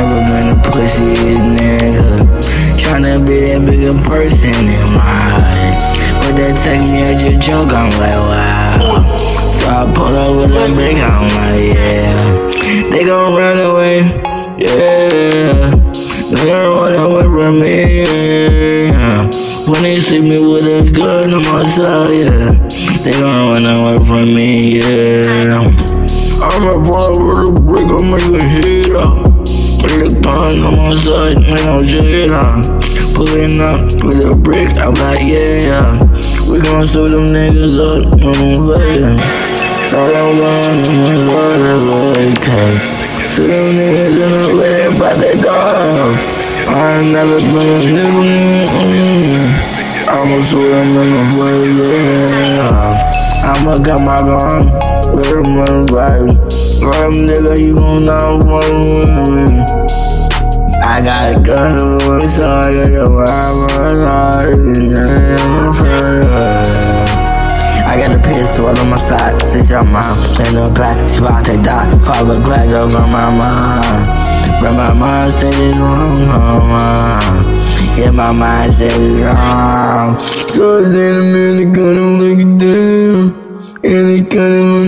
never been a pussy nigga. Tryna be that bigger person in my heart. But they take me as your joke, I'm like, wow. So I pull up with a brick, I'm like, yeah. They gon' run away, yeah. They gon' run away from me, yeah. When they see me with a gun on my side, yeah. They gon' run away from me, yeah. I'ma pull up with a brick, I'll make a hit up. Put a gun on my side, ain't no jail. Pulling up with a brick, I'm like, yeah. We gon' show them niggas up, I'm waiting. I don't want them to okay. See them niggas in the way by the dog. I ain't never been a nigga. I'ma show them in the way, yeah. I'ma got my gun, with a motherfucker. Nigga, you gon' know what me. I got a gun on one side, I got I got a pistol on my side, since your mom in the back, she about to die. Fiberglass over my mind, but my mind said it's wrong, yeah, my mind said it's wrong. So it's in a minute, gonna look it down, and it's gonna